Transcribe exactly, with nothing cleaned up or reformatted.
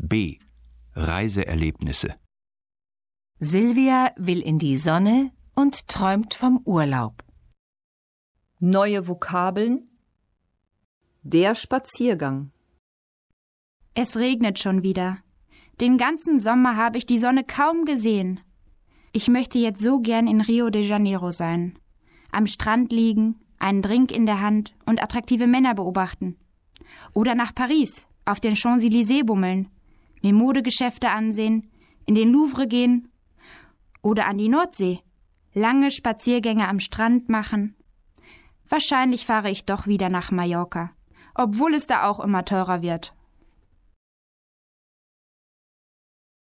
B. Reiseerlebnisse. Silvia will in die Sonne und träumt vom Urlaub. Neue Vokabeln. Der Spaziergang. Es regnet schon wieder. Den ganzen Sommer habe ich die Sonne kaum gesehen. Ich möchte jetzt so gern in Rio de Janeiro sein. Am Strand liegen, einen Drink in der Hand und attraktive Männer beobachten. Oder nach Paris, auf den Champs-Élysées bummeln, mir Modegeschäfte ansehen, in den Louvre gehen. Oder an die Nordsee, lange Spaziergänge am Strand machen. Wahrscheinlich fahre ich doch wieder nach Mallorca, obwohl es da auch immer teurer wird.